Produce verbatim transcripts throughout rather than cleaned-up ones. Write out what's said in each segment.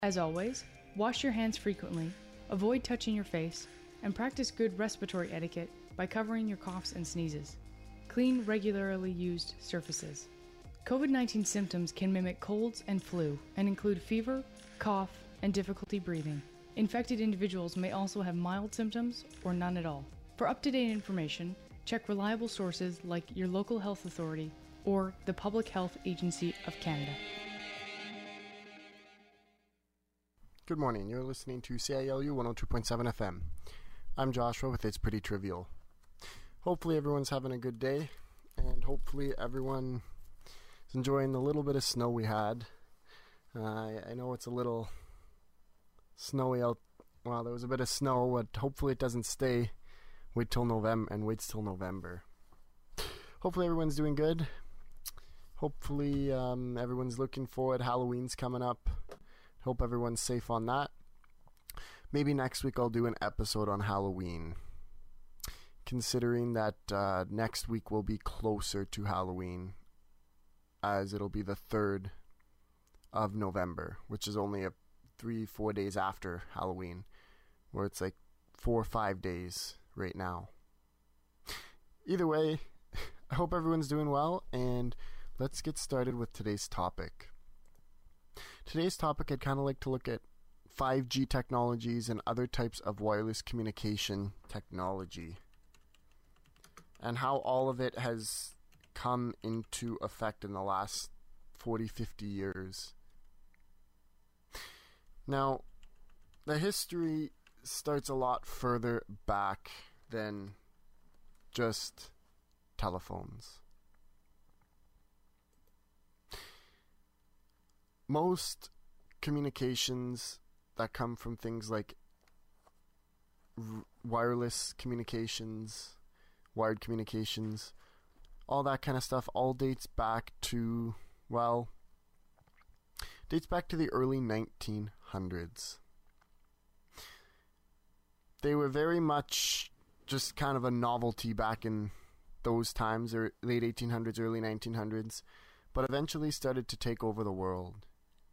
As always, wash your hands frequently, avoid touching your face, and practice good respiratory etiquette by covering your coughs and sneezes. Clean regularly used surfaces. COVID nineteen symptoms can mimic colds and flu and include fever, cough, and difficulty breathing. Infected individuals may also have mild symptoms or none at all. For up-to-date information, check reliable sources like your local health authority or the Public Health Agency of Canada. Good morning, you're listening to C I L U one oh two point seven F M. I'm Joshua with It's Pretty Trivial. Hopefully everyone's having a good day, and hopefully everyone is enjoying the little bit of snow we had. Uh, I, I know it's a little snowy out. Well, there was a bit of snow, but hopefully it doesn't stay. Wait till November, and waits till November. Hopefully everyone's doing good. Hopefully um, everyone's looking forward. Halloween's coming up. Hope everyone's safe on that. Maybe next week I'll do an episode on Halloween, considering that uh, next week will be closer to Halloween, as it'll be the third of November, which is only a three, four days after Halloween, where it's like four or five days right now. Either way, I hope everyone's doing well, and let's get started with today's topic. Today's topic, I'd kind of like to look at five G technologies and other types of wireless communication technology, and how all of it has come into effect in the last forty, fifty years. Now, the history starts a lot further back than just telephones. Most communications that come from things like r- wireless communications, wired communications, all that kind of stuff, all dates back to, well, dates back to the early nineteen hundreds. They were very much just kind of a novelty back in those times, or late eighteen hundreds, early nineteen hundreds, but eventually started to take over the world.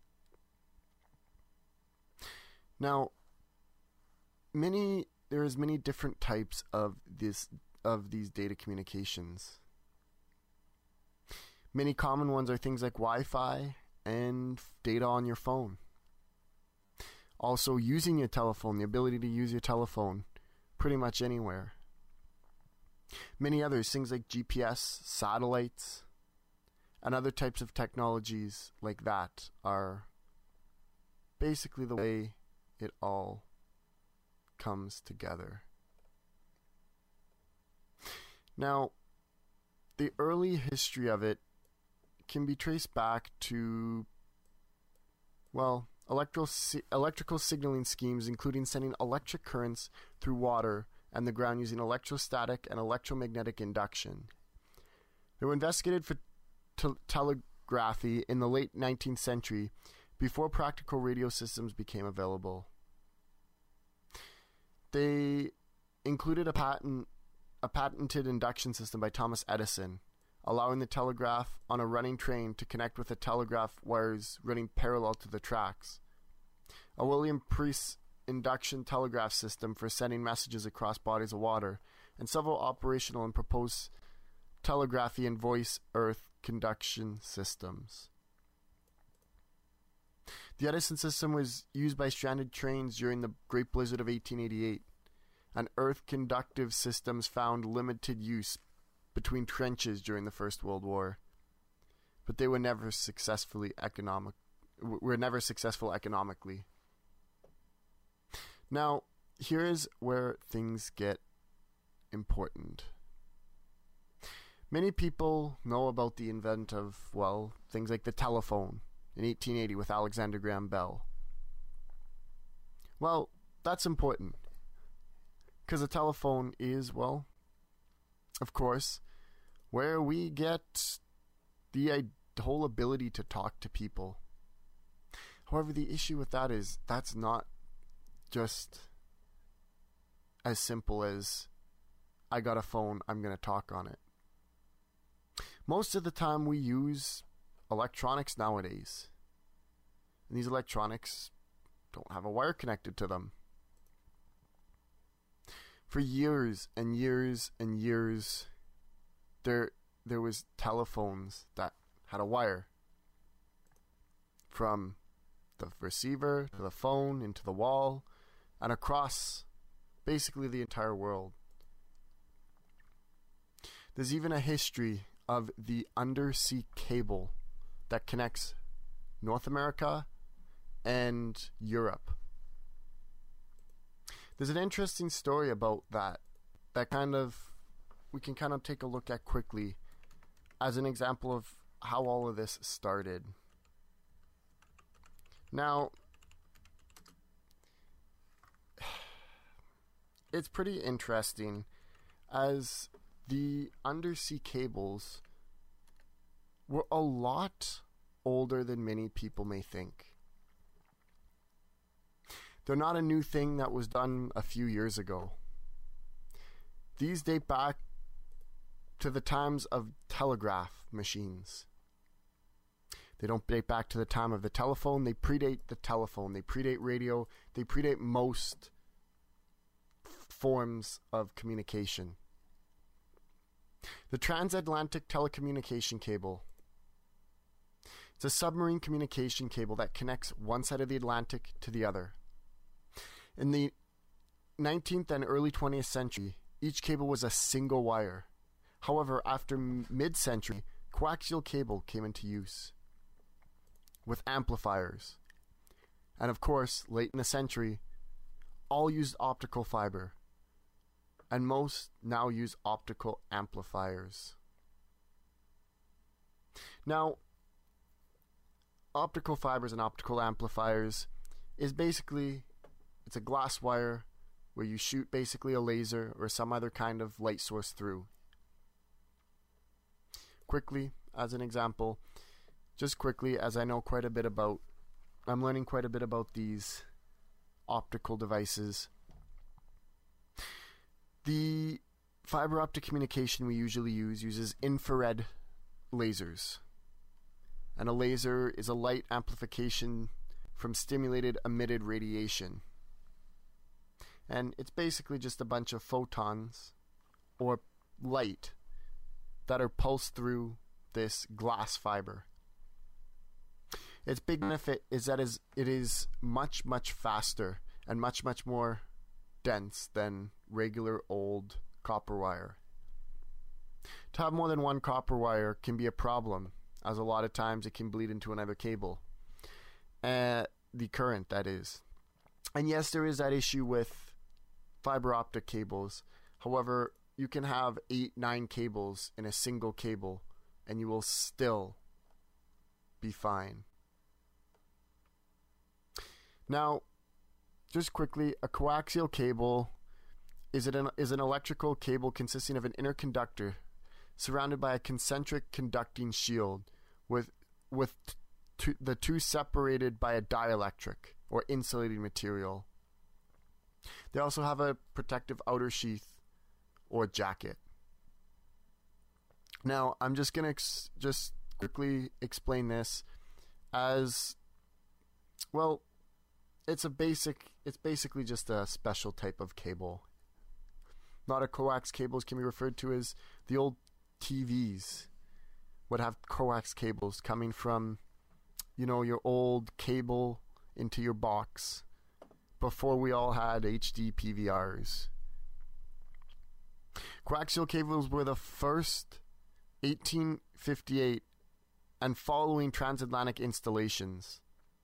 Now, many there's many different types of this of these data communications. Many common ones are things like Wi-Fi and data on your phone. Also, using your telephone, the ability to use your telephone pretty much anywhere. Many others, things like G P S, satellites, and other types of technologies like that are basically the way it all comes together. Now, the early history of it can be traced back to, well, electrical si- electrical signaling schemes, including sending electric currents through water and the ground using electrostatic and electromagnetic induction. They were investigated for te- telegraphy in the late nineteenth century, before practical radio systems became available. They included a patent, a patented induction system by Thomas Edison, allowing the telegraph on a running train to connect with the telegraph wires running parallel to the tracks. A William Preece induction telegraph system for sending messages across bodies of water, and several operational and proposed telegraphy and voice earth conduction systems. The Edison system was used by stranded trains during the Great Blizzard of eighteen eighty-eight, and earth conductive systems found limited use between trenches during the First World War, but they were never successfully economic. Were never successful economically. Now, here's where things get important. Many people know about the invent of, well, things like the telephone in eighteen eighty with Alexander Graham Bell. Well, that's important, because a telephone is, well, of course, where we get the uh, whole ability to talk to people. However, the issue with that is that's not just as simple as, I got a phone, I'm going to talk on it. Most of the time we use electronics nowadays. And these electronics don't have a wire connected to them. For years and years and years, there there was telephones that had a wire from the receiver to the phone into the wall and across basically the entire world. There's even a history of the undersea cable that connects North America and Europe. There's an interesting story about that that kind of we can kind of take a look at quickly as an example of how all of this started. Now, it's pretty interesting as the undersea cables were a lot older than many people may think. They're not a new thing that was done a few years ago. These date back to the times of telegraph machines. They don't date back to the time of the telephone. They predate the telephone. They predate radio. They predate most forms of communication. The transatlantic telecommunication cable. It's a submarine communication cable that connects one side of the Atlantic to the other. In the nineteenth and early twentieth century, each cable was a single wire. However, after mid-century, coaxial cable came into use with amplifiers. And of course, late in the century, all used optical fiber. And most now use optical amplifiers. Now, optical fibers and optical amplifiers is basically, it's a glass wire where you shoot basically a laser or some other kind of light source through. Quickly, as an example, just quickly, as I know quite a bit about, I'm learning quite a bit about these optical devices. The fiber optic communication we usually use uses infrared lasers. And a laser is a light amplification from stimulated emitted radiation. And it's basically just a bunch of photons or light that are pulsed through this glass fiber. Its big benefit is that is it is much, much faster and much, much more dense than regular old copper wire. To have more than one copper wire can be a problem, as a lot of times it can bleed into another cable. Uh, the current, that is. And yes, there is that issue with fiber optic cables. However, you can have eight, nine cables in a single cable, and you will still be fine. Now, just quickly, a coaxial cable is, it an, is an electrical cable consisting of an inner conductor surrounded by a concentric conducting shield with, with t- the two separated by a dielectric or insulating material. They also have a protective outer sheath or jacket. Now, I'm just going to ex- just quickly explain this as, well, it's a basic, it's basically just a special type of cable. A lot of coax cables can be referred to as the old T Vs would have coax cables coming from, you know, your old cable into your box before we all had H D P V Rs. Coaxial cables were the first eighteen fifty-eight and following transatlantic installations.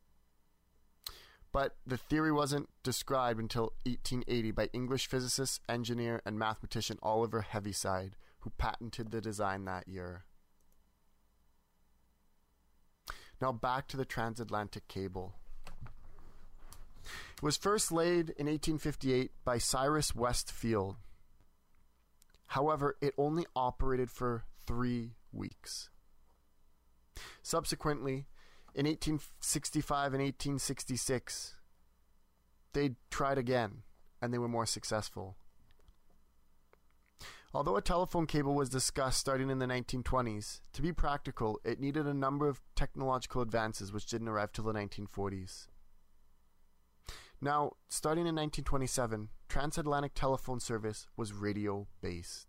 But the theory wasn't described until eighteen eighty by English physicist, engineer, and mathematician Oliver Heaviside, who patented the design that year. Now back to the transatlantic cable. It was first laid in eighteen fifty-eight by Cyrus Westfield. However, it only operated for three weeks. Subsequently, in eighteen sixty-five and eighteen sixty-six, they tried again, and they were more successful. Although a telephone cable was discussed starting in the nineteen twenties, to be practical, it needed a number of technological advances which didn't arrive till the nineteen forties. Now, starting in nineteen twenty-seven, transatlantic telephone service was radio-based.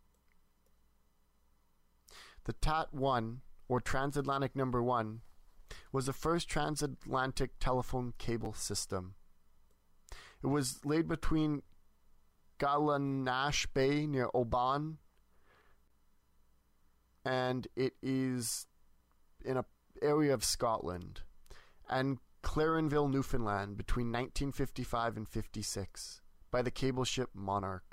The T A T one, or Transatlantic Number one, was the first transatlantic telephone cable system. It was laid between Gallinash Bay near Oban, and it is in an area of Scotland, and Clarenville, Newfoundland, between nineteen fifty-five and fifty-six, by the cable ship Monarch.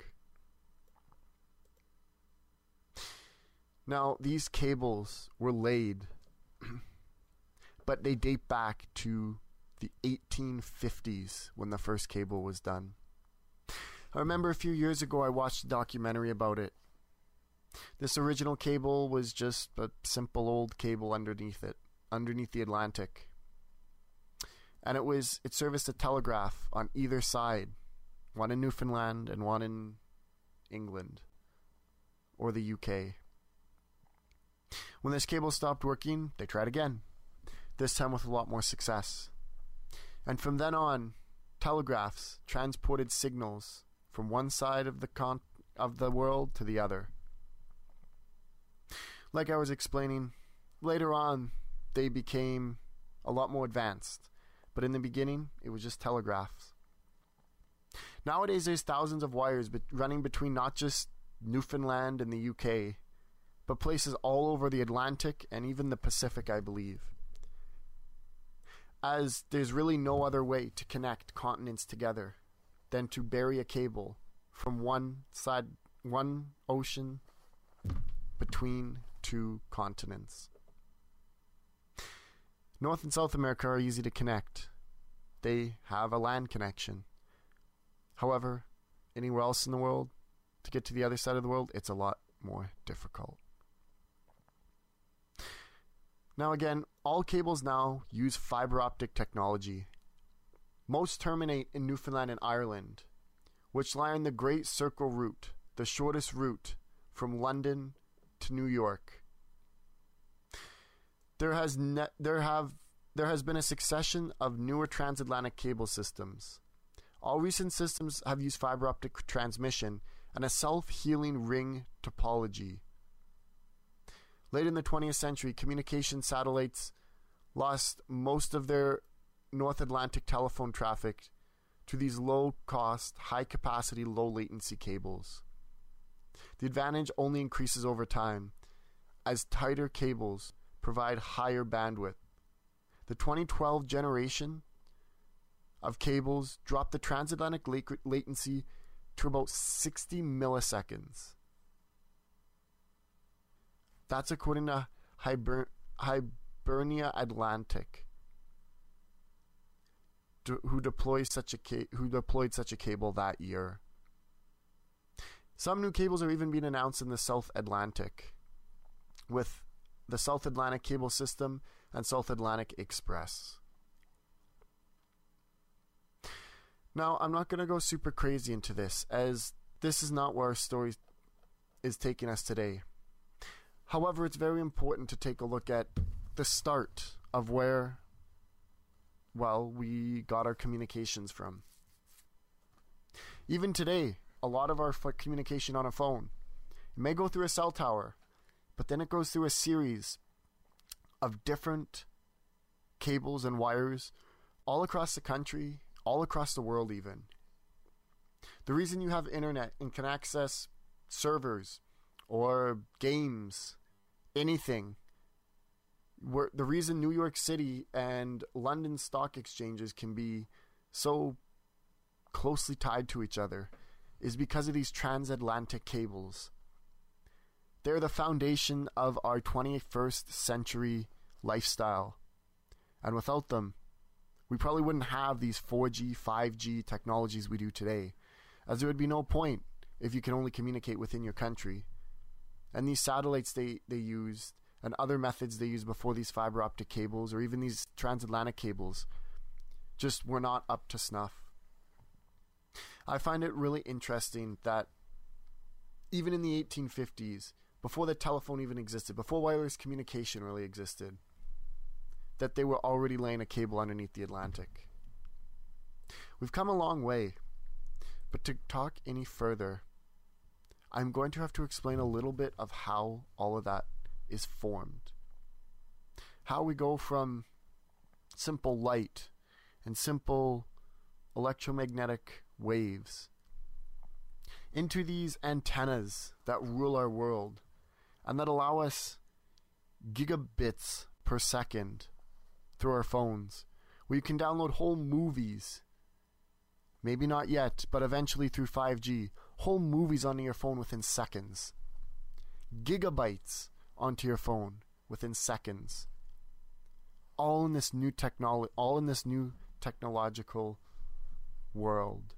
Now, these cables were laid, but they date back to the eighteen fifties when the first cable was done. I remember a few years ago I watched a documentary about it. This original cable was just a simple old cable underneath it, underneath the Atlantic. And it was it serviced a telegraph on either side, one in Newfoundland and one in England or the U K. When this cable stopped working, they tried again, this time with a lot more success. And from then on, telegraphs transported signals from one side of the con- of the world to the other. Like I was explaining, later on they became a lot more advanced, but in the beginning it was just telegraphs. Nowadays there's thousands of wires be- running between not just Newfoundland and the U K, but places all over the Atlantic and even the Pacific, I believe. As there's really no other way to connect continents together than to bury a cable from one side, one ocean between two continents. North and South America are easy to connect. They have a land connection. However, anywhere else in the world, to get to the other side of the world, it's a lot more difficult. Now again, all cables now use fiber optic technology. Most terminate in Newfoundland and Ireland, which lie on the Great Circle Route, the shortest route from London to New York. There has ne- there have there has been a succession of newer transatlantic cable systems. All recent systems have used fiber optic transmission and a self-healing ring topology. Late in the twentieth century, communication satellites lost most of their North Atlantic telephone traffic to these low-cost, high-capacity, low-latency cables. The advantage only increases over time, as tighter cables provide higher bandwidth. The twenty twelve generation of cables dropped the transatlantic lat- latency to about sixty milliseconds. That's according to Hiber- Hibernia Atlantic, do- who deployed such a ca- who deployed such a cable that year. Some new cables are even being announced in the South Atlantic, with the South Atlantic Cable System and South Atlantic Express. Now, I'm not going to go super crazy into this, as this is not where our story is taking us today. However, it's very important to take a look at the start of where, well, we got our communications from. Even today, a lot of our f- communication on a phone, it may go through a cell tower, but then it goes through a series of different cables and wires all across the country, all across the world even. The reason you have internet and can access servers or games, anything, where the reason New York City and London stock exchanges can be so closely tied to each other is because of these transatlantic cables. They're the foundation of our twenty-first century lifestyle. And without them, we probably wouldn't have these four G, five G technologies we do today, as there would be no point if you can only communicate within your country. And these satellites they, they used, and other methods they used before these fiber optic cables, or even these transatlantic cables, just were not up to snuff. I find it really interesting that even in the eighteen fifties, before the telephone even existed, before wireless communication really existed, that they were already laying a cable underneath the Atlantic. We've come a long way, but to talk any further, I'm going to have to explain a little bit of how all of that is formed. How we go from simple light and simple electromagnetic waves into these antennas that rule our world and that allow us gigabits per second through our phones, where you can download whole movies, maybe not yet, but eventually through five G, whole movies onto your phone within seconds. Gigabytes onto your phone within seconds. All in this new technology, all in this new technological world.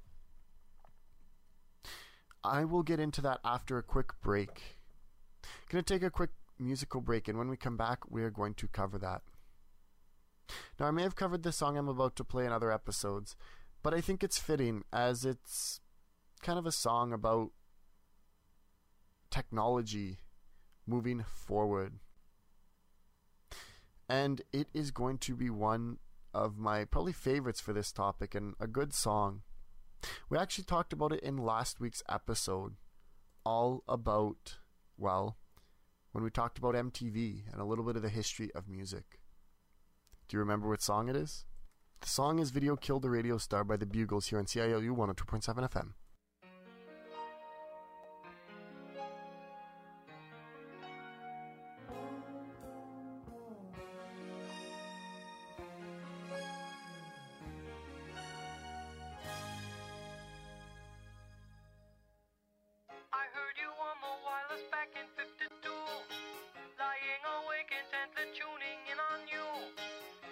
I will get into that after a quick break. Gonna take a quick musical break, and when we come back, we are going to cover that. Now, I may have covered the song I'm about to play in other episodes, but I think it's fitting as it's kind of a song about technology moving forward. And it is going to be one of my probably favorites for this topic and a good song. We actually talked about it in last week's episode, all about, well, when we talked about M T V and a little bit of the history of music. Do you remember what song it is? The song is Video Killed the Radio Star by the Bugles here on C I L U one oh two point seven F M.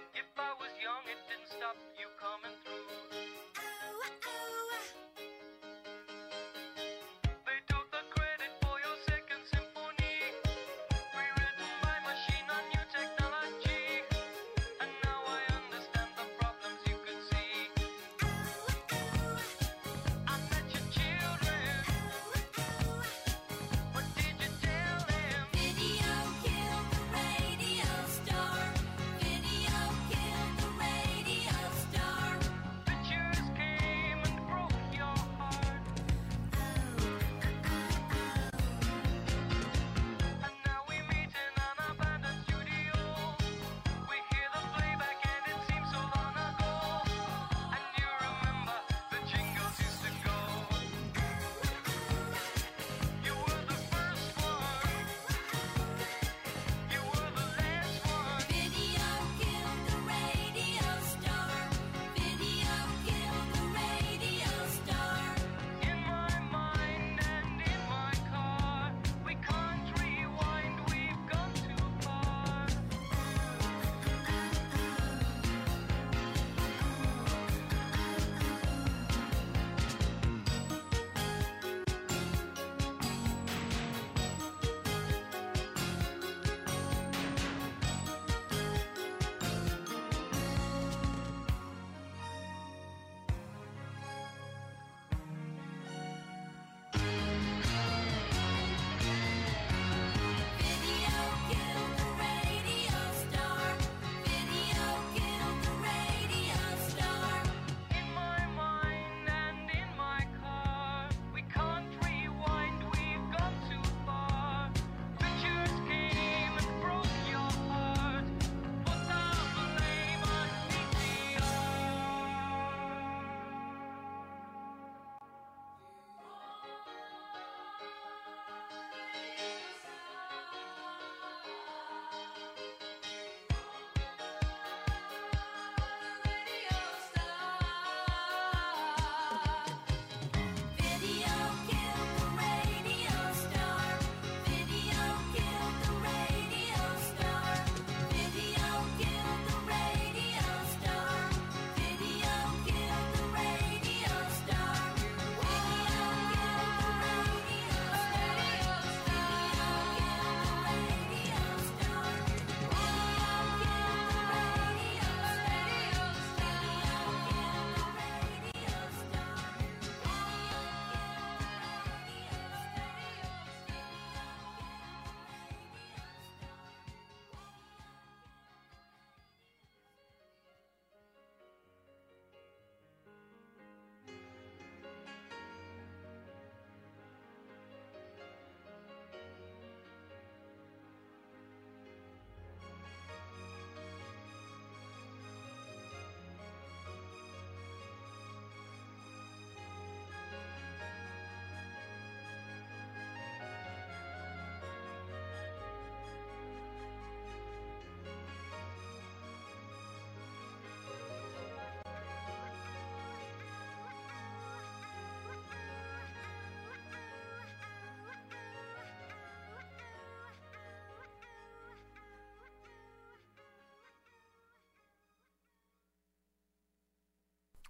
You coming through. Oh, oh.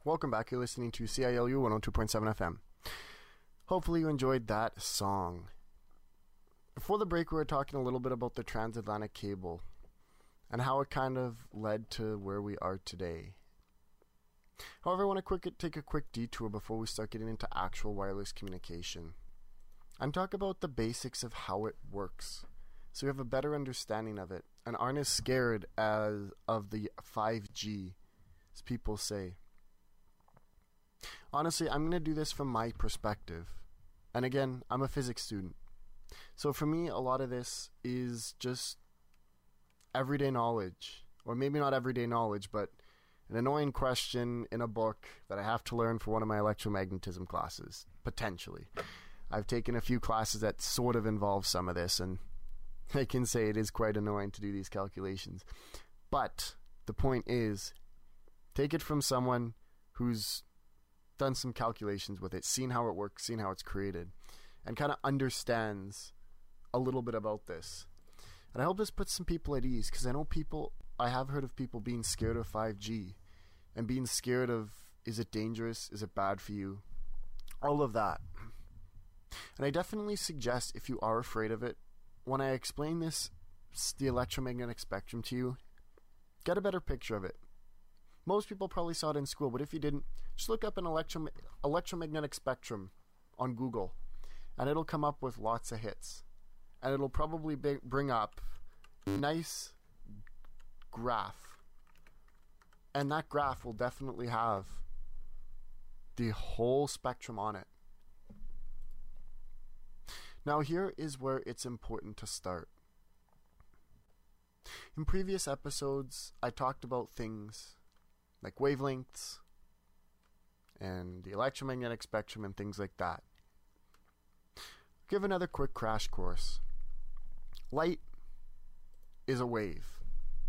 Welcome back. You're listening to C I L U one oh two point seven F M. Hopefully you enjoyed that song. Before the break, we were talking a little bit about the transatlantic cable and how it kind of led to where we are today. However, I want to quick take a quick detour before we start getting into actual wireless communication and talk about the basics of how it works, so we have a better understanding of it and aren't as scared as of the five G, as people say. Honestly, I'm going to do this from my perspective. And again, I'm a physics student. So for me, a lot of this is just everyday knowledge. Or maybe not everyday knowledge, but an annoying question in a book that I have to learn for one of my electromagnetism classes, potentially. I've taken a few classes that sort of involve some of this, and I can say it is quite annoying to do these calculations. But the point is, take it from someone who's done some calculations with it, seen how it works, seen how it's created, and kind of understands a little bit about this. And I hope this puts some people at ease, because I know people, I have heard of people being scared of five G and being scared of, is it dangerous? Is it bad for you? All of that. And I definitely suggest, if you are afraid of it, when I explain this, the electromagnetic spectrum to you, get a better picture of it. Most people probably saw it in school, but if you didn't, just look up an electro- electromagnetic spectrum on Google, and it'll come up with lots of hits. And it'll probably be- bring up a nice graph. And that graph will definitely have the whole spectrum on it. Now here is where it's important to start. In previous episodes, I talked about things like wavelengths and the electromagnetic spectrum and things like that. Give another quick crash course. Light is a wave.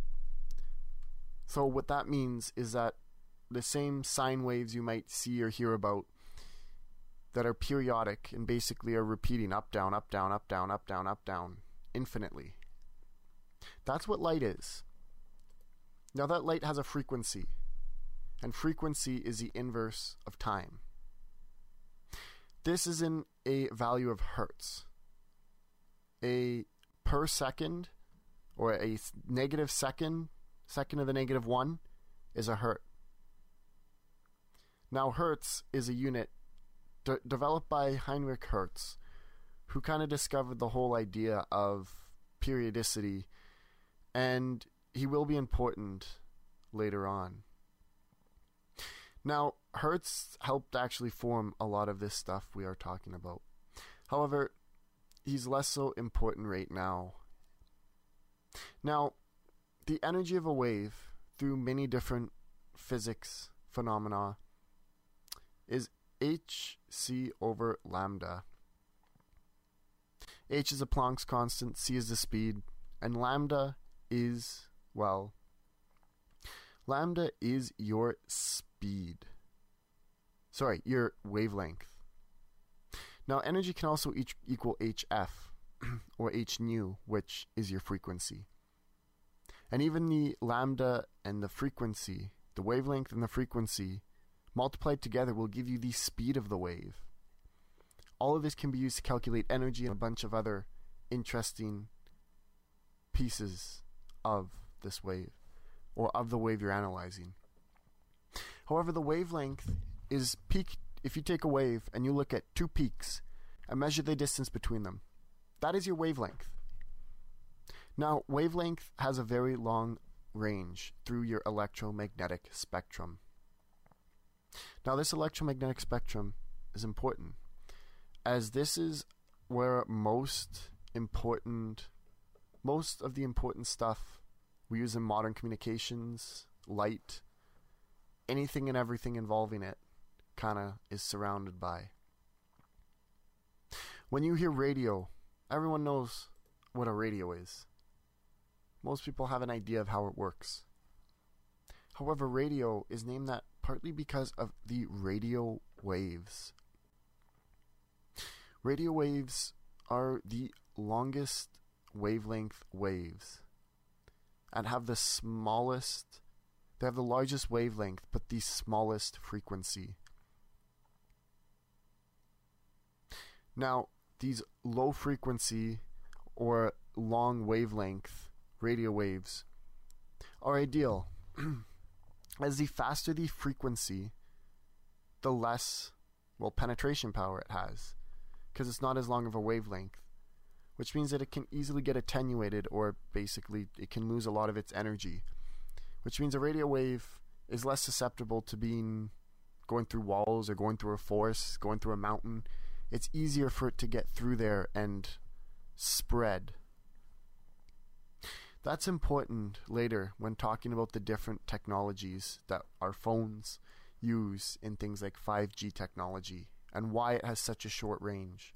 So what that means is that the same sine waves you might see or hear about that are periodic and basically are repeating up, down, up, down, up, down, up, down, up, down, infinitely. That's what light is. Now that light has a frequency, and frequency is the inverse of time. This is in a value of hertz. A per second, or a negative second, second to the negative one, is a hertz. Now hertz is a unit de- developed by Heinrich Hertz, who kind of discovered the whole idea of periodicity, and he will be important later on. Now, Hertz helped actually form a lot of this stuff we are talking about. However, he's less so important right now. Now, the energy of a wave through many different physics phenomena is hc over lambda. H is a Planck's constant, c is the speed, and lambda is, well, lambda is your speed. Sorry, your wavelength. Now, energy can also each equal hf, or h nu, which is your frequency. And even the lambda and the frequency, the wavelength and the frequency, multiplied together will give you the speed of the wave. All of this can be used to calculate energy and a bunch of other interesting pieces of this wave, or of the wave you're analyzing. However, the wavelength is peak. If you take a wave and you look at two peaks and measure the distance between them, that is your wavelength. Now, wavelength has a very long range through your electromagnetic spectrum. Now, this electromagnetic spectrum is important, as this is where most important, most of the important stuff we use in modern communications, light, anything and everything involving it, kind of is surrounded by. When you hear radio, everyone knows what a radio is. Most people have an idea of how it works. However, radio is named that partly because of the radio waves. Radio waves are the longest wavelength waves and have the smallest They have the largest wavelength, but the smallest frequency. Now, these low frequency or long wavelength radio waves are ideal, as the faster the frequency, the less, well, penetration power it has, because it's not as long of a wavelength, which means that it can easily get attenuated, or basically it can lose a lot of its energy, which means a radio wave is less susceptible to being going through walls or going through a forest, going through a mountain. It's easier for it to get through there and spread. That's important later when talking about the different technologies that our phones use in things like five G technology and why it has such a short range.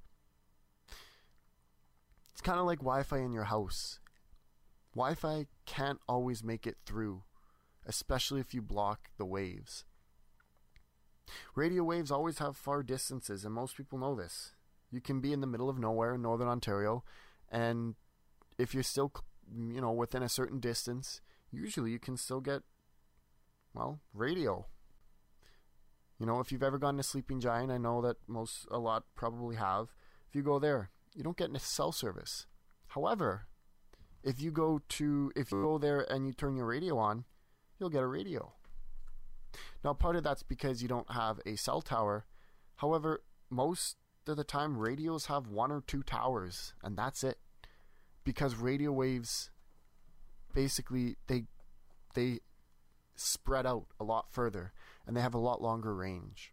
It's kind of like Wi-Fi in your house. Wi-Fi can't always make it through, especially if you block the waves. Radio waves always have far distances, and most people know this. You can be in the middle of nowhere in Northern Ontario, and if you're still, you know, within a certain distance, usually you can still get, well, radio. You know, if you've ever gone to Sleeping Giant, I know that most, a lot probably have. If you go there, you don't get any cell service. However, if you go to, if you go there and you turn your radio on, you'll get a radio. Now, part of that's because you don't have a cell tower. However, most of the time, radios have one or two towers, and that's it. Because radio waves, basically, they they spread out a lot further, and they have a lot longer range.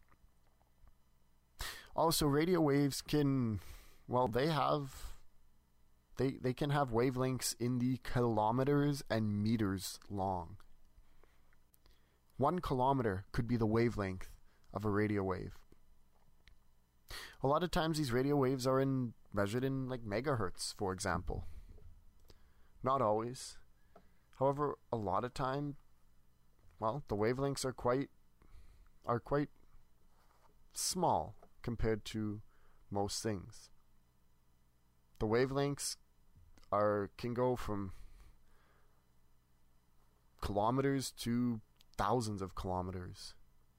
Also, radio waves can, well, they have, they they can have wavelengths in the kilometers and meters long. One kilometer could be the wavelength of a radio wave. A lot of times these radio waves are in measured in like megahertz, for example. Not always. However, a lot of time, well, the wavelengths are quite are quite small compared to most things. The wavelengths are can go from kilometers to thousands of kilometers.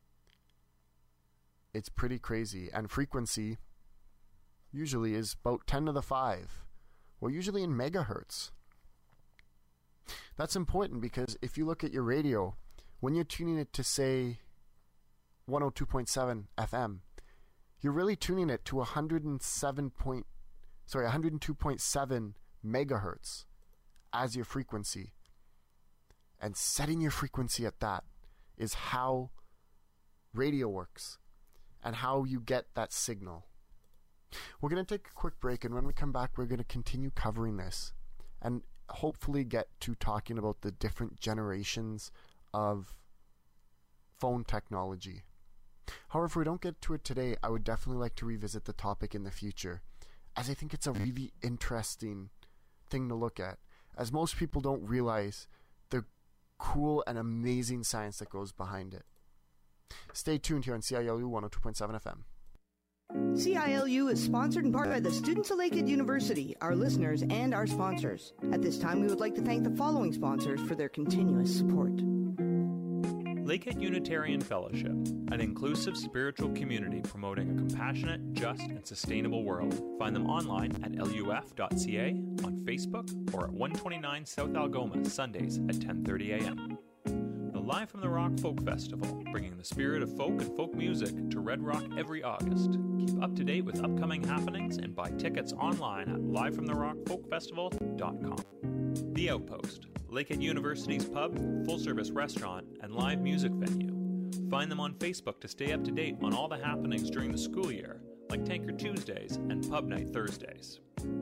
It's pretty crazy. And frequency usually is about ten to the five. Well, usually in megahertz. That's important because if you look at your radio, when you're tuning it to, say, one oh two point seven F M, you're really tuning it to one hundred seven point, sorry, one hundred two point seven megahertz as your frequency. And setting your frequency at that is how radio works and how you get that signal. We're going to take a quick break, and when we come back, we're going to continue covering this and hopefully get to talking about the different generations of phone technology. However, if we don't get to it today, I would definitely like to revisit the topic in the future, as I think it's a really interesting thing to look at, as most people don't realize the cool and amazing science that goes behind it. Stay tuned here on C I L U one oh two point seven F M. C I L U is sponsored in part by the students of Lakehead University, our listeners, and our sponsors. At this time, we would like to thank the following sponsors for their continuous support. Lakehead Unitarian Fellowship, an inclusive spiritual community promoting a compassionate, just, and sustainable world. Find them online at L U F dot C A, on Facebook, or at one twenty-nine South Algoma, Sundays at ten thirty a.m. The Live from the Rock Folk Festival, bringing the spirit of folk and folk music to Red Rock every August. Keep up to date with upcoming happenings and buy tickets online at live from the rock folk festival dot com. The Outpost, Lakehead University's pub, full-service restaurant, and live music venue. Find them on Facebook to stay up to date on all the happenings during the school year, like Tanker Tuesdays and Pub Night Thursdays.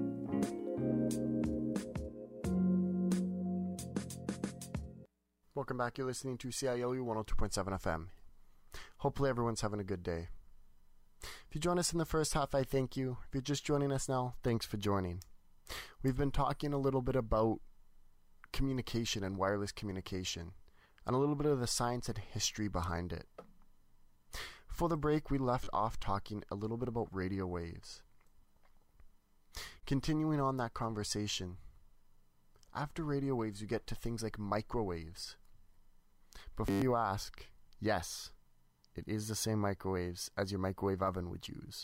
Welcome back. You're listening to C I L U one oh two point seven F M. Hopefully everyone's having a good day. If you join us in the first half, I thank you. If you're just joining us now, thanks for joining. We've been talking a little bit about communication and wireless communication, and a little bit of the science and history behind it. Before the break, we left off talking a little bit about radio waves. Continuing on that conversation, after radio waves, you get to things like microwaves. before you ask, yes, it is the same microwaves as your microwave oven would use.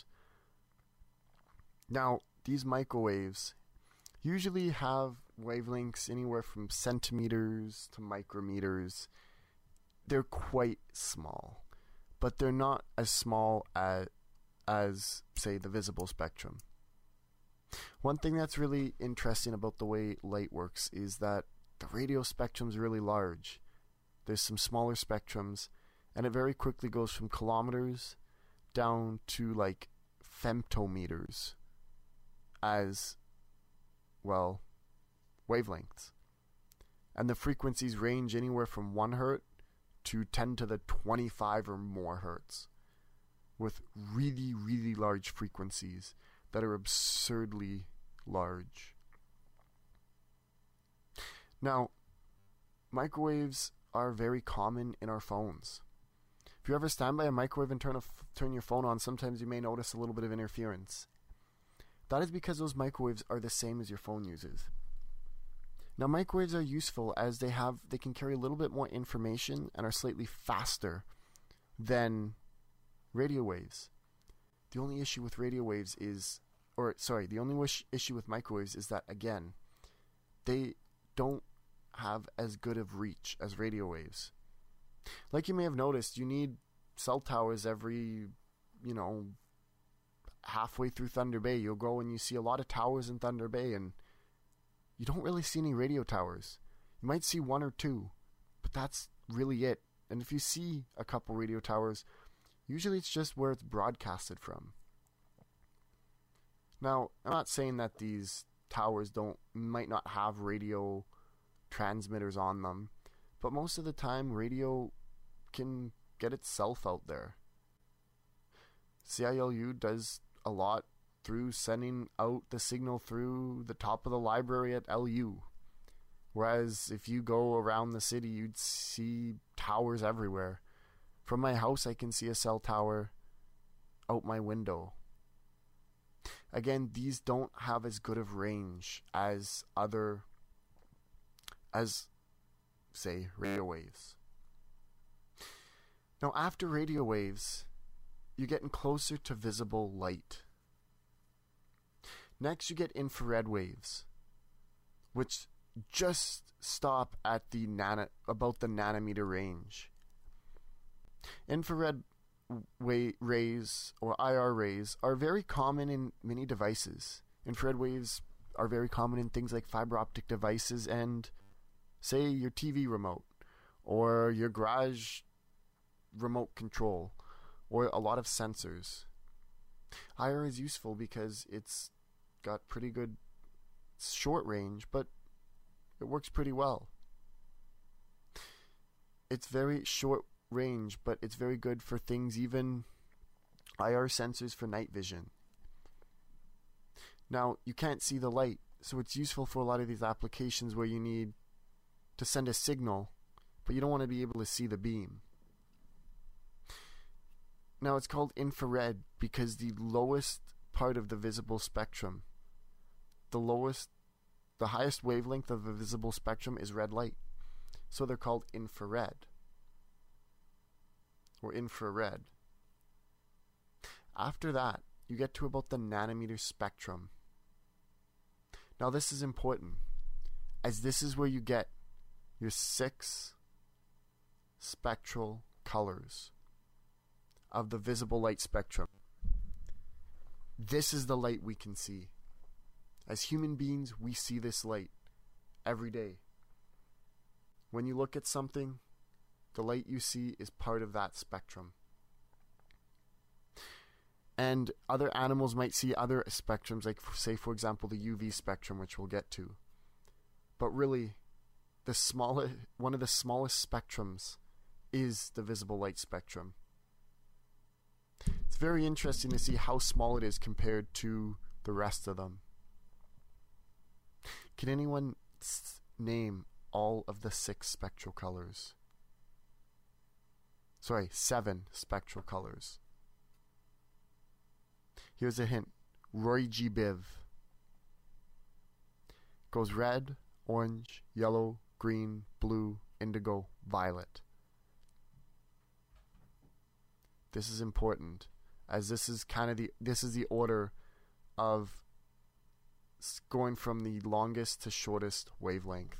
Now, these microwaves usually have wavelengths anywhere from centimeters to micrometers. They're quite small, but they're not as small as, as, say, the visible spectrum. One thing that's really interesting about the way light works is that the radio spectrum is really large. There's some smaller spectrums, and it very quickly goes from kilometers down to like femtometers as, well, wavelengths. And the frequencies range anywhere from one hertz to ten to the twenty-five or more hertz, with really, really large frequencies that are absurdly large. Now, microwaves are very common in our phones. If you ever stand by a microwave and turn, a f- turn your phone on, sometimes you may notice a little bit of interference. That is because those microwaves are the same as your phone uses. Now, microwaves are useful as they have they can carry a little bit more information and are slightly faster than radio waves. The only issue with radio waves is, or sorry, the only wish, issue with microwaves is that, again, they don't have as good of reach as radio waves. Like you may have noticed, you need cell towers every, you know, halfway through Thunder Bay. You'll go and you see a lot of towers in Thunder Bay, and you don't really see any radio towers. You might see one or two, but that's really it. And if you see a couple radio towers, usually it's just where it's broadcasted from. Now, I'm not saying that these towers don't might not have radio transmitters on them, but most of the time radio can get itself out there. C I L U does a lot through sending out the signal through the top of the library at L U. Whereas if you go around the city, you'd see towers everywhere. From my house, I can see a cell tower out my window. Again, these don't have as good of range as other, as, say, radio waves. Now, after radio waves, you're getting closer to visible light. Next, you get infrared waves, which just stop at the nano, about the nanometer range. Infrared wa- rays, or I R rays, are very common in many devices. Infrared waves are very common in things like fiber optic devices and, say, your T V remote, or your garage remote control, or a lot of sensors. I R is useful because it's got pretty good short range, but it works pretty well. It's very short range, but it's very good for things, even I R sensors for night vision. Now, you can't see the light, so it's useful for a lot of these applications where you need to send a signal, but you don't want to be able to see the beam. Now, it's called infrared because the lowest part of the visible spectrum, the lowest, the highest wavelength of the visible spectrum is red light. So they're called infrared, or infrared. After that, you get to about the nanometer spectrum. Now, this is important, as this is where you get your six spectral colors of the visible light spectrum. This is the light we can see. As human beings, we see this light every day. When you look at something, the light you see is part of that spectrum. And other animals might see other spectrums, like, say, for example, the U V spectrum, which we'll get to. But really, the smallest, one of the smallest spectrums is the visible light spectrum. It's very interesting to see how small it is compared to the rest of them. Can anyone s- name all of the six spectral colors? Sorry, seven spectral colors. Here's a hint. Roy G. Biv. Goes red, orange, yellow, green, blue, indigo, violet. This is important, as this is kind of the this is the order of going from the longest to shortest wavelength.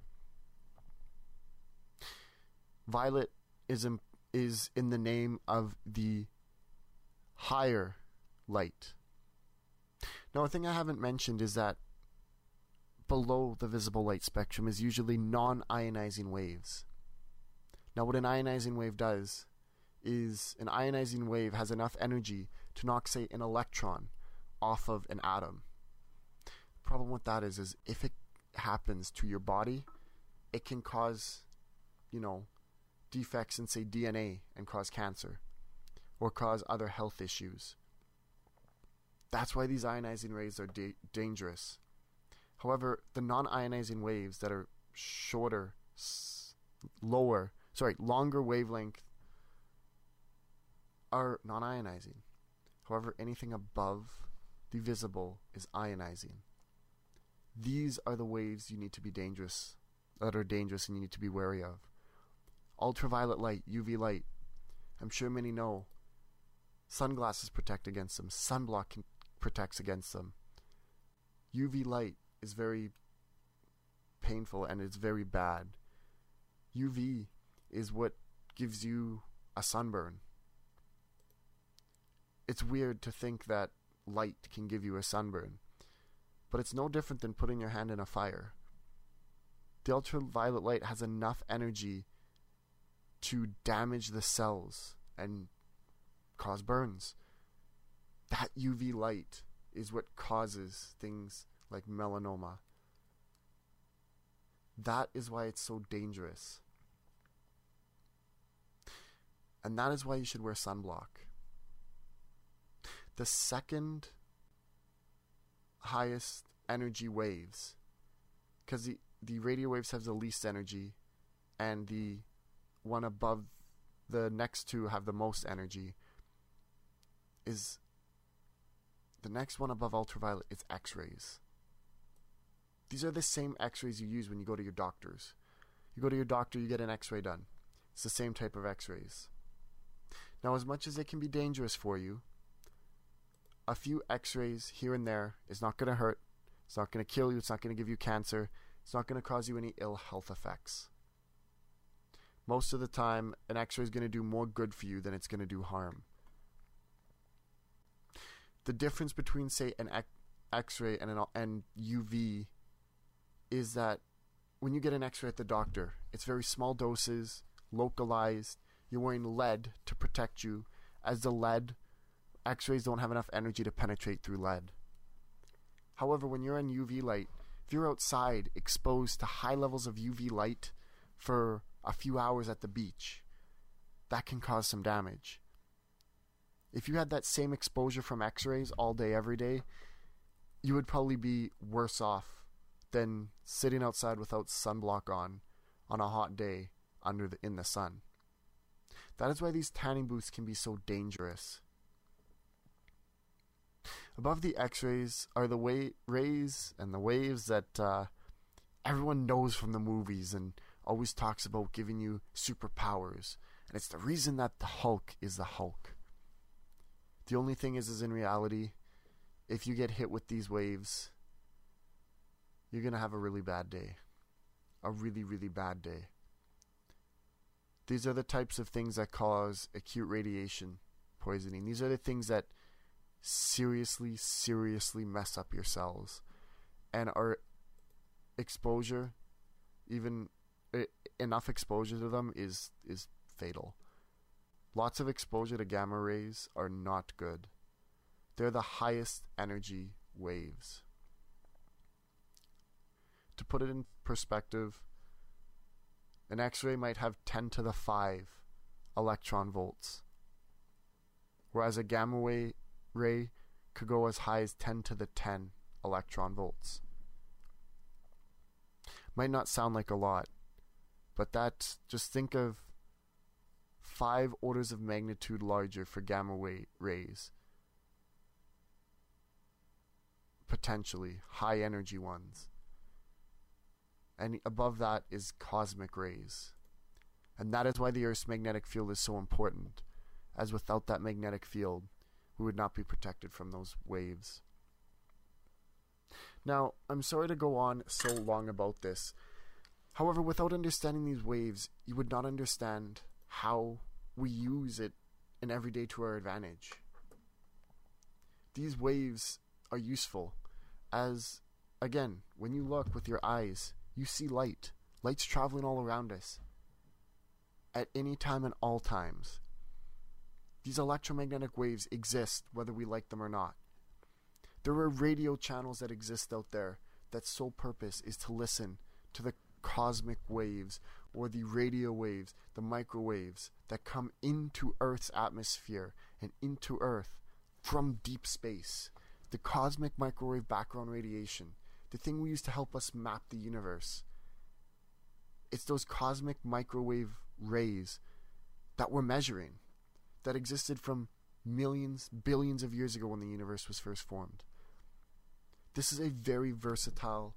Violet is in, is in the name of the higher light. Now, a thing I haven't mentioned is that below the visible light spectrum is usually non-ionizing waves. Now, what an ionizing wave does is an ionizing wave has enough energy to knock, say, an electron off of an atom. The problem with that is, is if it happens to your body, it can cause, you know, defects in, say, D N A and cause cancer or cause other health issues. That's why these ionizing rays are da- dangerous. However, the non-ionizing waves that are shorter, s- lower, sorry, longer wavelength are non-ionizing. However, anything above the visible is ionizing. These are the waves you need to be dangerous, that are dangerous and you need to be wary of. Ultraviolet light, U V light. I'm sure many know. Sunglasses protect against them. Sunblock can, protects against them. U V light is very painful and it's very bad. U V is what gives you a sunburn. It's weird to think that light can give you a sunburn, but it's no different than putting your hand in a fire. The ultraviolet light has enough energy to damage the cells and cause burns. That U V light is what causes things like melanoma. That is why it's so dangerous. And that is why you should wear sunblock. The second highest energy waves, because the, the radio waves have the least energy, and the one above the next two have the most energy, is the next one above ultraviolet is X-rays. These are the same X-rays you use when you go to your doctors. You go to your doctor, you get an X-ray done. It's the same type of X-rays. Now, as much as they can be dangerous for you, a few X-rays here and there is not going to hurt. It's not going to kill you. It's not going to give you cancer. It's not going to cause you any ill health effects. Most of the time, an X-ray is going to do more good for you than it's going to do harm. The difference between, say, an X-ray and an and U V is that when you get an X-ray at the doctor, it's very small doses, localized. You're wearing lead to protect you, as the lead, X-rays don't have enough energy to penetrate through lead. However, when you're in U V light, if you're outside exposed to high levels of U V light for a few hours at the beach, that can cause some damage. If you had that same exposure from X-rays all day, every day, you would probably be worse off than sitting outside without sunblock on on a hot day under the, in the sun. That is why these tanning booths can be so dangerous. Above the X-rays are the wa- rays and the waves that uh, everyone knows from the movies and always talks about giving you superpowers. And it's the reason that the Hulk is the Hulk. The only thing is, is in reality, if you get hit with these waves, you're going to have a really bad day. A really, really bad day. These are the types of things that cause acute radiation poisoning. These are the things that seriously, seriously mess up your cells. And our exposure, even uh, enough exposure to them is is fatal. Lots of exposure to gamma rays are not good. They're the highest energy waves. To put it in perspective, an X-ray might have ten to the five electron volts, whereas a gamma ray, ray could go as high as ten to the ten electron volts. Might not sound like a lot, but that, just think of five orders of magnitude larger for gamma ray, rays. Potentially high energy ones. And above that is cosmic rays. And that is why the Earth's magnetic field is so important, as without that magnetic field, we would not be protected from those waves. Now, I'm sorry to go on so long about this. However, without understanding these waves, you would not understand how we use it in every day to our advantage. These waves are useful as, again, when you look with your eyes, you see light. Light's traveling all around us at any time and all times. These electromagnetic waves exist whether we like them or not. There are radio channels that exist out there that sole purpose is to listen to the cosmic waves or the radio waves, the microwaves that come into Earth's atmosphere and into Earth from deep space. The cosmic microwave background radiation, the thing we use to help us map the universe. It's those cosmic microwave rays that we're measuring, that existed from millions, billions of years ago when the universe was first formed. This is a very versatile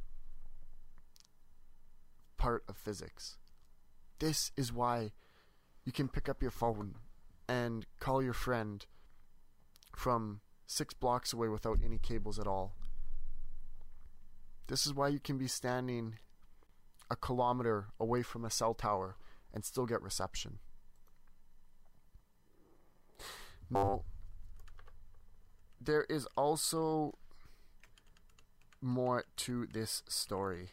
part of physics. This is why you can pick up your phone and call your friend from six blocks away without any cables at all. This is why you can be standing a kilometer away from a cell tower and still get reception. Now, there is also more to this story.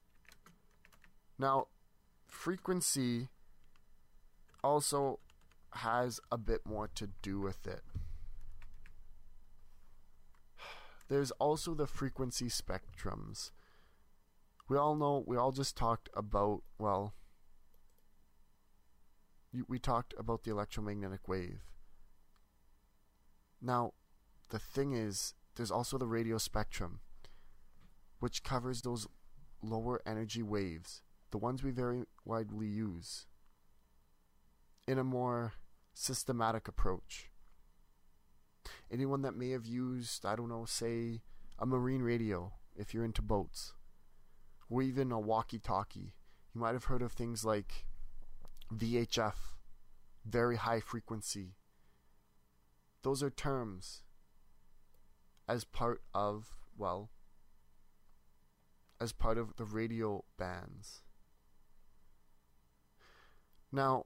Now, frequency also has a bit more to do with it. There's also the frequency spectrums. We all know, we all just talked about, well, we talked about the electromagnetic wave. Now, the thing is, there's also the radio spectrum, which covers those lower energy waves, the ones we very widely use, in a more systematic approach. Anyone that may have used, I don't know, say, a marine radio, if you're into boats, or even a walkie-talkie, you might have heard of things like V H F, very high frequency. Those are terms as part of, well, as part of the radio bands. Now,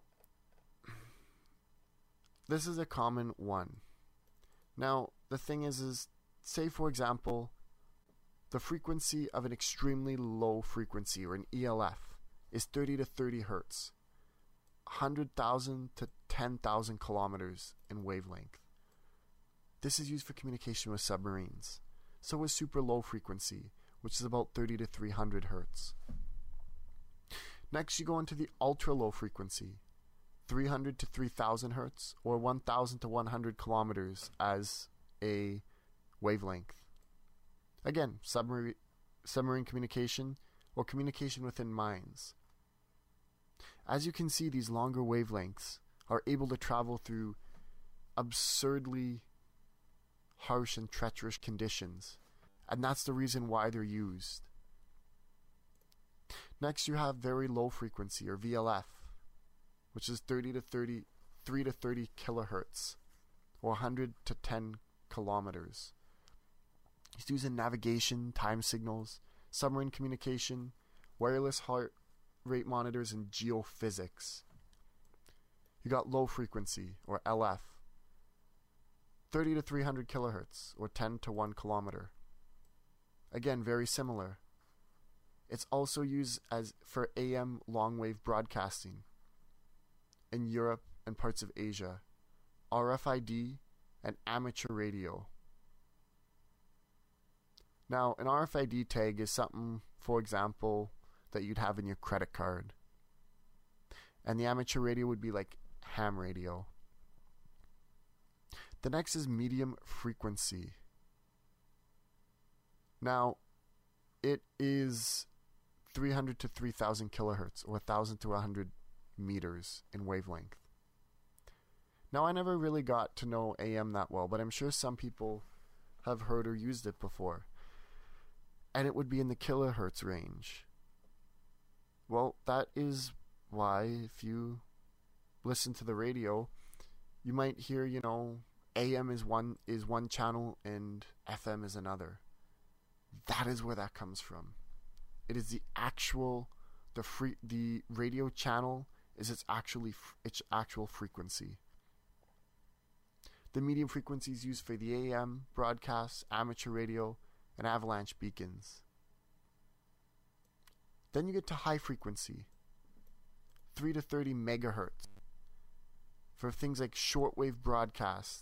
this is a common one. Now, the thing is, is, say for example, the frequency of an extremely low frequency, or an E L F, is thirty to thirty hertz, one hundred thousand to ten thousand kilometers in wavelength. This is used for communication with submarines. So is super low frequency, which is about thirty to three hundred hertz. Next, you go into the ultra low frequency, three hundred to three thousand hertz, or one thousand to one hundred kilometers as a wavelength. Again, submarine, submarine communication or communication within mines. As you can see, these longer wavelengths are able to travel through absurdly harsh and treacherous conditions, and that's the reason why they're used. Next, you have very low frequency, or V L F, which is thirty to thirty, three to thirty kilohertz, or one hundred to ten kilometers. It's used in navigation, time signals, submarine communication, wireless heart rate monitors, and geophysics. You got low frequency, or L F, thirty to three hundred kilohertz, or ten to one kilometer. Again, very similar. It's also used as for A M long wave broadcasting in Europe and parts of Asia, R F I D, and amateur radio. Now, an R F I D tag is something, for example, that you'd have in your credit card. And the amateur radio would be like ham radio. The next is medium frequency. Now, it is three hundred to three thousand kilohertz, or one thousand to one hundred meters in wavelength. Now, I never really got to know A M that well, but I'm sure some people have heard or used it before. And it would be in the kilohertz range. Well, that is why, if you listen to the radio, You might hear, you know, A M is one is one channel and F M is another. That is where that comes from. It is the actual the free the radio channel is its actually its actual frequency. The medium frequencies used for the A M broadcasts, amateur radio, and avalanche beacons. Then you get to high frequency, three to thirty megahertz, for things like shortwave broadcasts,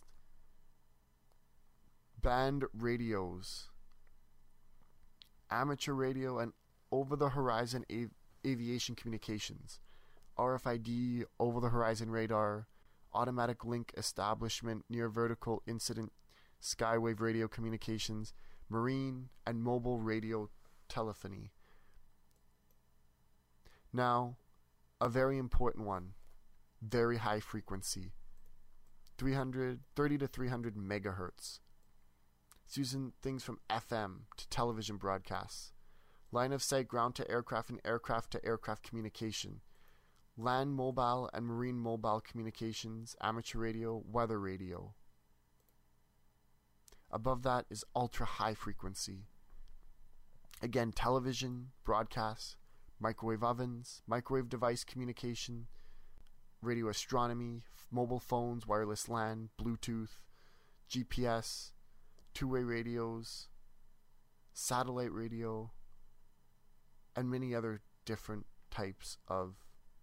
band radios, amateur radio, and over-the-horizon av- aviation communications, R F I D, over-the-horizon radar, automatic link establishment, near-vertical incident, skywave radio communications, marine, and mobile radio telephony. Now, a very important one, very high frequency, three hundred, thirty to three hundred megahertz. It's using things from F M to television broadcasts, line of sight ground to aircraft and aircraft to aircraft communication, land mobile and marine mobile communications, amateur radio, weather radio. Above that is ultra high frequency. Again, television, broadcasts, microwave ovens, microwave device communication, radio astronomy, mobile phones, wireless LAN, Bluetooth, G P S, two-way radios, satellite radio, and many other different types of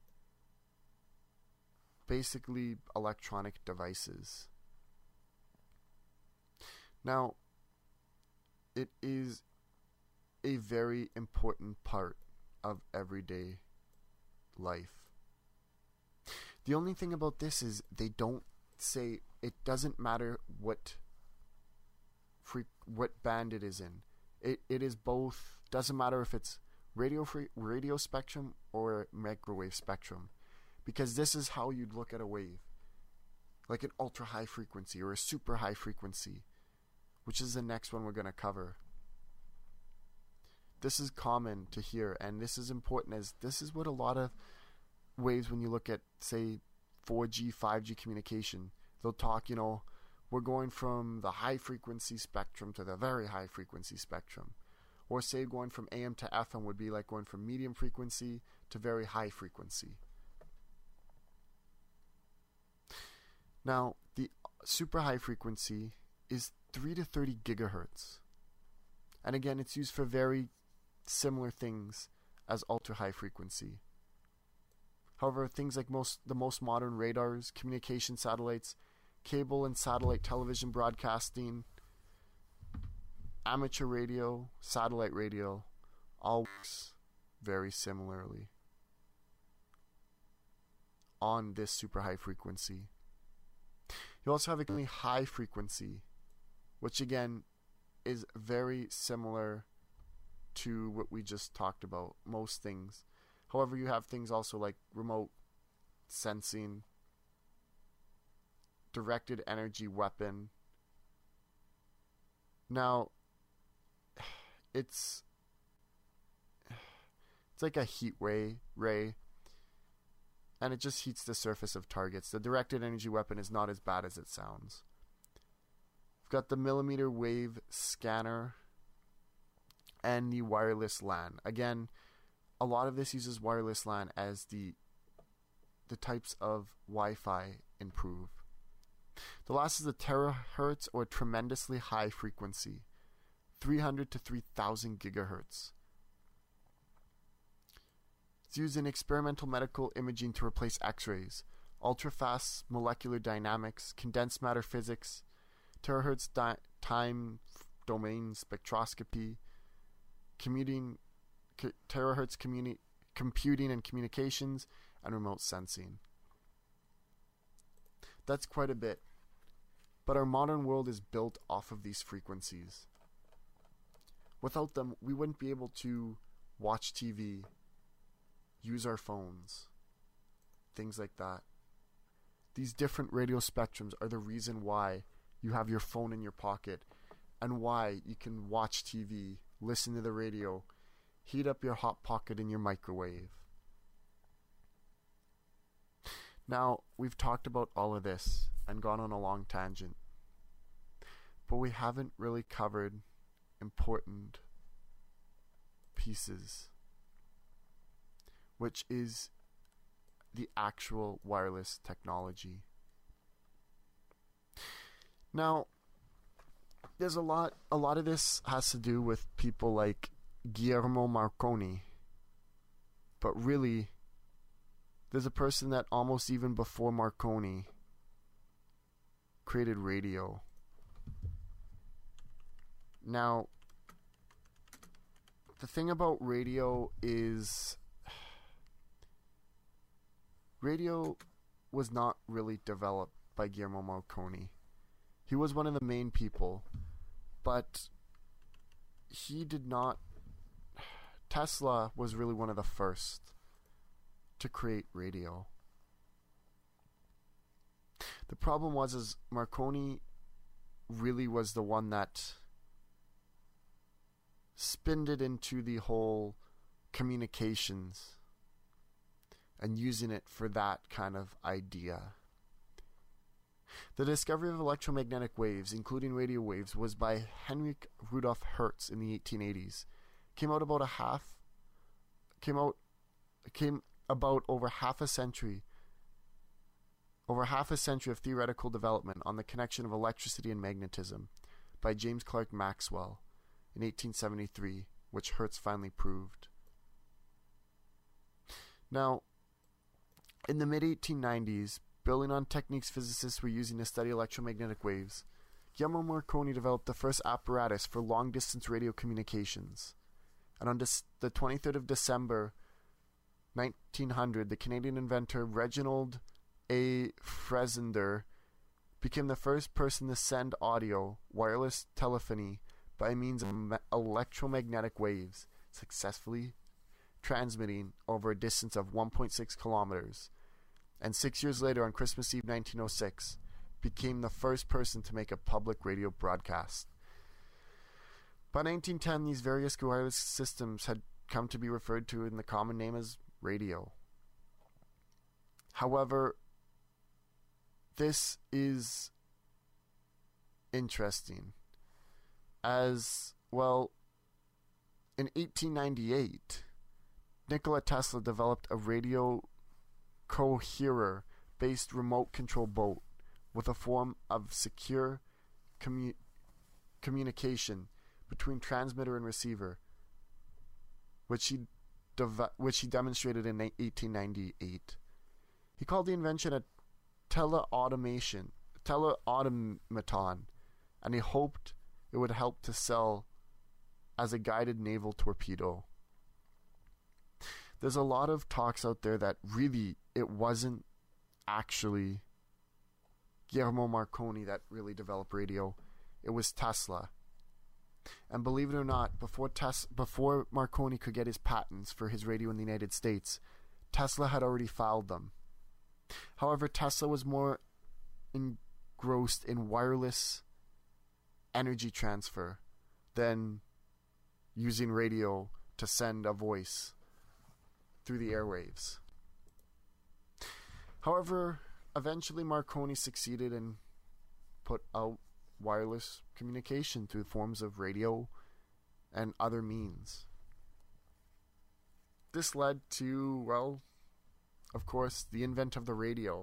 basically electronic devices. Now, it is a very important part of everyday life. The only thing about this is they don't say, it doesn't matter what free, what band it is in. It it is both. Doesn't matter if it's radio free, radio spectrum or microwave spectrum, because this is how you'd look at a wave, like an ultra high frequency or a super high frequency, which is the next one we're going to cover. This is common to hear, and this is important, as this is what a lot of waves, when you look at, say, four G, five G communication, they'll talk, you know, we're going from the high frequency spectrum to the very high frequency spectrum. Or say going from A M to F M would be like going from medium frequency to very high frequency. Now, the super high frequency is three to thirty gigahertz. And again, it's used for very similar things as ultra high frequency. However, things like most the most modern radars, communication satellites, cable and satellite television broadcasting, amateur radio, satellite radio, all works very similarly on this super high frequency. You also have a high frequency, which again is very similar to what we just talked about, most things. However, you have things also like remote sensing, directed energy weapon. Now, it's it's like a heat ray ray, and it just heats the surface of targets. The directed energy weapon is not as bad as it sounds. We've got the millimeter wave scanner and the wireless LAN. Again, a lot of this uses wireless LAN as the the types of Wi-Fi improve. The last is the terahertz, or tremendously high frequency, three hundred to three thousand gigahertz. It's used in experimental medical imaging to replace X-rays, ultra-fast molecular dynamics, condensed matter physics, terahertz di- time domain spectroscopy, commuting, c- terahertz communi- computing and communications, and remote sensing. That's quite a bit. But our modern world is built off of these frequencies. Without them, we wouldn't be able to watch T V, use our phones, things like that. These different radio spectrums are the reason why you have your phone in your pocket, and why you can watch T V, listen to the radio, heat up your hot pocket in your microwave. Now, we've talked about all of this, and gone on a long tangent. But we haven't really covered important pieces, which is the actual wireless technology. Now, there's a lot a lot of this has to do with people like Guillermo Marconi. But really, there's a person that almost even before Marconi created radio. Now, the thing about radio is radio was not really developed by Guillermo Marconi. He was one of the main people, but he did not... Tesla was really one of the first to create radio. The problem was is Marconi really was the one that spinned it into the whole communications and using it for that kind of idea. The discovery of electromagnetic waves, including radio waves, was by Heinrich Rudolf Hertz in the eighteen eighties. Came out about a half came out came about over half a century over half a century of theoretical development on the connection of electricity and magnetism by James Clerk Maxwell in eighteen seventy-three, which Hertz finally proved. Now, in the mid eighteen nineties, building on techniques physicists were using to study electromagnetic waves, Guillermo Marconi developed the first apparatus for long-distance radio communications. And on Dec- the twenty-third of December nineteen hundred, the Canadian inventor Reginald A. Fresender became the first person to send audio, wireless telephony, by means of me- electromagnetic waves, successfully transmitting over a distance of one point six kilometers. And six years later, on Christmas Eve nineteen oh six, became the first person to make a public radio broadcast. By nineteen ten, these various wireless systems had come to be referred to in the common name as radio. However, this is interesting, as, well, in eighteen ninety-eight, Nikola Tesla developed a radio coherer-based remote control boat with a form of secure commu- communication between transmitter and receiver, which he dev- which he demonstrated in eighteen ninety-eight. He called the invention a teleautomation, teleautomaton, and he hoped it would help to sell as a guided naval torpedo. There's a lot of talks out there that really it wasn't actually Guillermo Marconi that really developed radio. It was Tesla. And believe it or not, before Tes- before Marconi could get his patents for his radio in the United States, Tesla had already filed them. However, Tesla was more engrossed in wireless energy transfer than using radio to send a voice through the airwaves. However, eventually Marconi succeeded and put out wireless communication through forms of radio and other means. This led to, well, of course, the invent of the radio.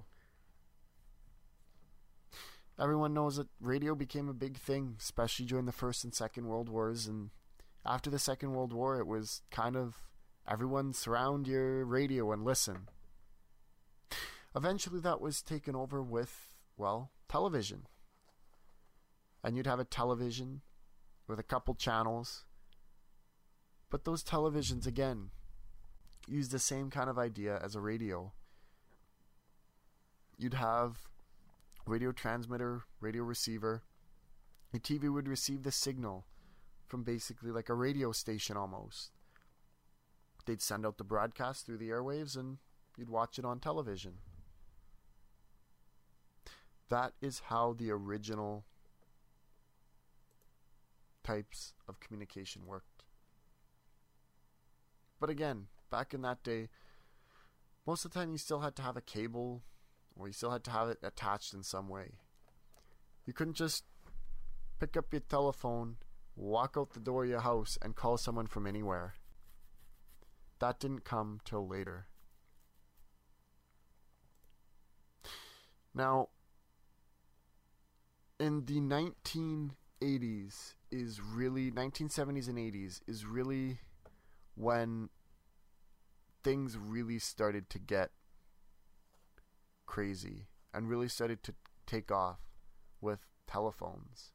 Everyone knows that radio became a big thing, especially during the First and Second World Wars, and after the Second World War it was kind of everyone surround your radio and listen. Eventually that was taken over with, well, television. And you'd have a television with a couple channels. But those televisions, again, use the same kind of idea as a radio. You'd have radio transmitter, radio receiver. Your T V would receive the signal from basically like a radio station almost. They'd send out the broadcast through the airwaves and you'd watch it on television. That is how the original types of communication worked. But again, back in that day, most of the time you still had to have a cable Well, you still had to have it attached in some way. You couldn't just pick up your telephone, walk out the door of your house, and call someone from anywhere. That didn't come till later. Now, in the nineteen eighties is really, nineteen seventies and eighties is really when things really started to get crazy and really started to take off with telephones.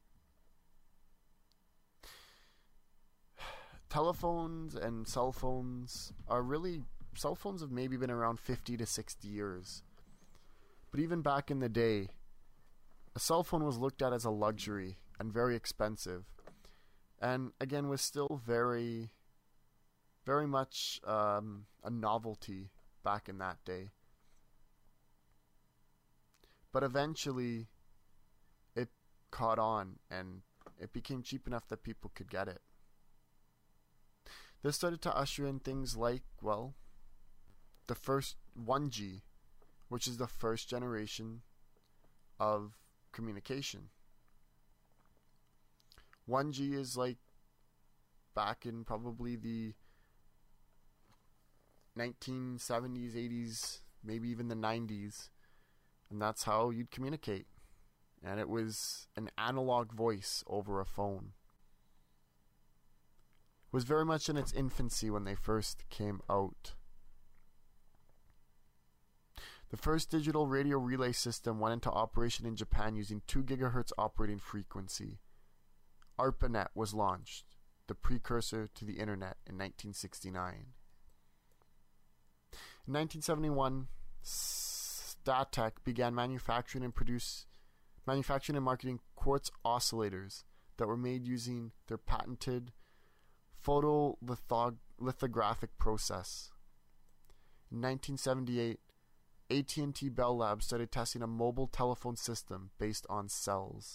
Telephones and cell phones are really, cell phones have maybe been around fifty to sixty years. But even back in the day, a cell phone was looked at as a luxury and very expensive. And again, was still very, very much um, a novelty back in that day. But eventually, it caught on and it became cheap enough that people could get it. This started to usher in things like, well, the first one G, which is the first generation of communication. one G is like back in probably the nineteen seventies, eighties, maybe even the nineties, and that's how you'd communicate. And it was an analog voice over a phone. It was very much in its infancy when they first came out. The first digital radio relay system went into operation in Japan using two gigahertz operating frequency. ARPANET was launched, the precursor to the internet, in nineteen sixty-nine. In nineteen seventy-one, Statec began manufacturing and produce manufacturing and marketing quartz oscillators that were made using their patented photolithographic process. In nineteen seventy-eight, A T and T Bell Labs started testing a mobile telephone system based on cells.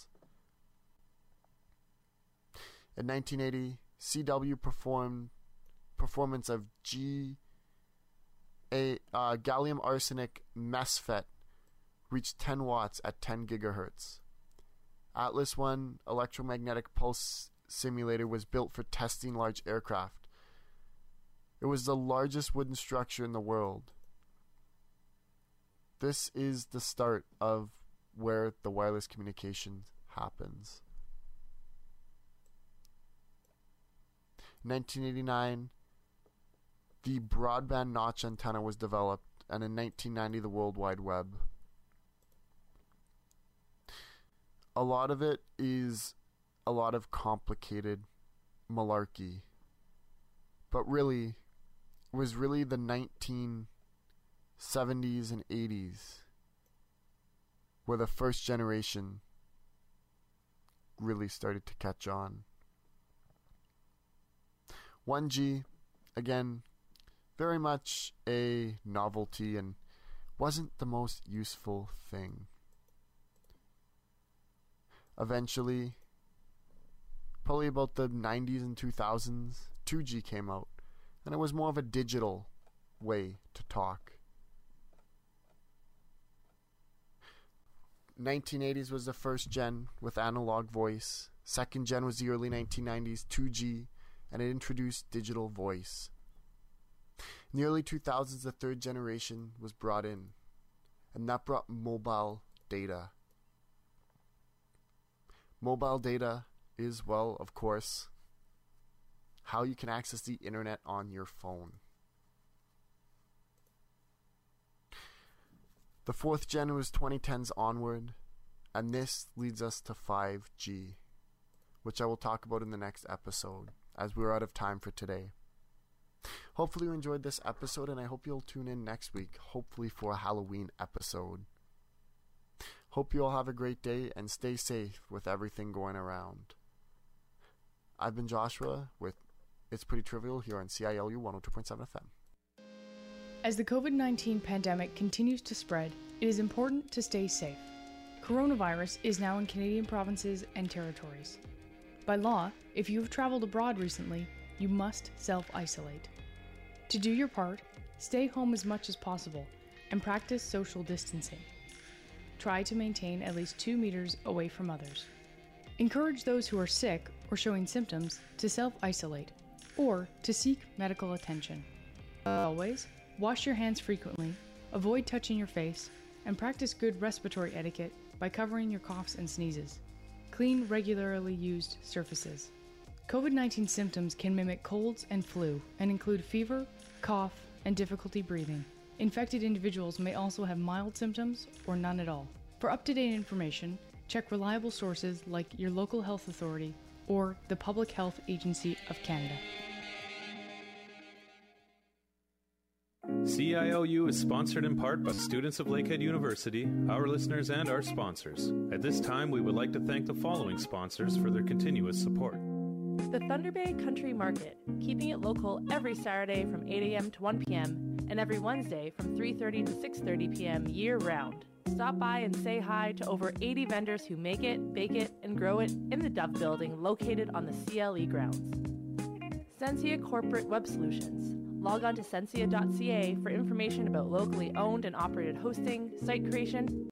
In nineteen eighty, C W performed performance of G a uh, gallium arsenic MESFET reached ten watts at ten gigahertz. Atlas one electromagnetic pulse simulator was built for testing large aircraft. It was the largest wooden structure in the world. This is the start of where the wireless communication happens. In nineteen eighty-nine, the broadband notch antenna was developed, and in nineteen ninety, the World Wide Web. A lot of it is a lot of complicated malarkey, but really, it was really the nineteen seventies and eighties where the first generation really started to catch on. one G, again, very much a novelty and wasn't the most useful thing. Eventually, probably about the nineties and two thousands, two G came out, and it was more of a digital way to talk. nineteen eighties was the first gen with analog voice. Second gen was the early nineteen nineties, two G, and it introduced digital voice. In the early two thousands, the third generation was brought in, and that brought mobile data. Mobile data is, well, of course, how you can access the internet on your phone. The fourth gen was twenty tens onward, and this leads us to five G, which I will talk about in the next episode, as we're out of time for today. Hopefully you enjoyed this episode, and I hope you'll tune in next week, hopefully for a Halloween episode. Hope you all have a great day, and stay safe with everything going around. I've been Joshua with It's Pretty Trivial here on C I L U one oh two point seven F M. As the COVID nineteen pandemic continues to spread, it is important to stay safe. Coronavirus is now in Canadian provinces and territories. By law, if you have traveled abroad recently, you must self-isolate. To do your part, stay home as much as possible and practice social distancing. try to maintain at least two meters away from others. Encourage those who are sick or showing symptoms to self-isolate or to seek medical attention. Always, wash your hands frequently, avoid touching your face, and practice good respiratory etiquette by covering your coughs and sneezes. Clean regularly used surfaces. COVID nineteen symptoms can mimic colds and flu and include fever, cough, and difficulty breathing. Infected individuals may also have mild symptoms or none at all. For up-to-date information, check reliable sources like your local health authority or the Public Health Agency of Canada. C I L U is sponsored in part by students of Lakehead University, our listeners, and our sponsors. At this time, we would like to thank the following sponsors for their continuous support. The Thunder Bay Country Market, keeping it local every Saturday from eight a.m. to one p.m. and every Wednesday from three thirty to six thirty p.m. year-round. Stop by and say hi to over eighty vendors who make it, bake it, and grow it in the Dove Building located on the C L E grounds. Sensia Corporate Web Solutions. Log on to sensia dot c a for information about locally owned and operated hosting, site creation,